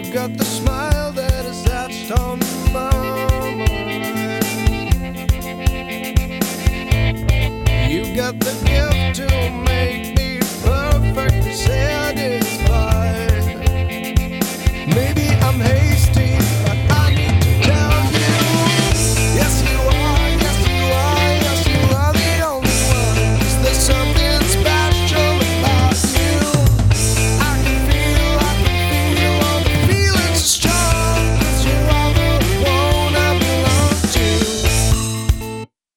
got the smile that is etched on my mind. You got the